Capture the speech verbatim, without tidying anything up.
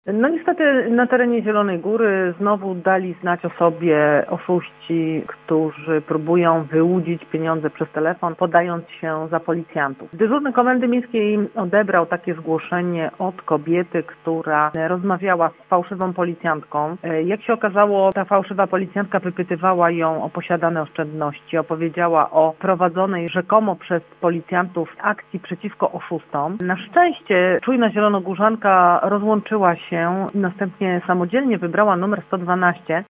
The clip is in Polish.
No niestety na terenie Zielonej Góry znowu dali znać o sobie oszuści, którzy próbują wyłudzić pieniądze przez telefon, podając się za policjantów. Dyżurny Komendy Miejskiej odebrał takie zgłoszenie od kobiety, która rozmawiała z fałszywą policjantką. Jak się okazało, ta fałszywa policjantka wypytywała ją o posiadane oszczędności, opowiedziała o prowadzonej rzekomo przez policjantów akcji przeciwko oszustom. Na szczęście czujna zielonogórzanka rozłączyła się i następnie samodzielnie wybrała numer sto dwanaście.